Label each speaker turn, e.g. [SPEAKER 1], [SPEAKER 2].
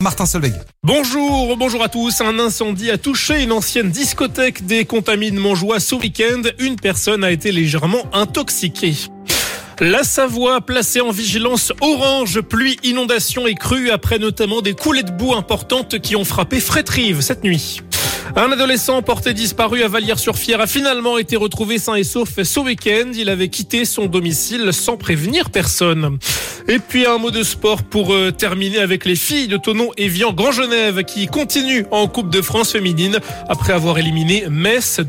[SPEAKER 1] Martin Solveig.
[SPEAKER 2] Bonjour à tous. Un incendie a touché une ancienne discothèque des Contamines Montjoie ce week-end. Une personne a été légèrement intoxiquée. La Savoie placée en vigilance orange, pluie, inondation et crue après notamment des coulées de boue importantes qui ont frappé Frétrive cette nuit. Un adolescent porté disparu à Vallières-sur-Fière a finalement été retrouvé sain et sauf ce week-end. Il avait quitté son domicile sans prévenir personne. Et puis un mot de sport pour terminer avec les filles de Thonon-Évian Grand Genève qui continuent en Coupe de France féminine après avoir éliminé Metz.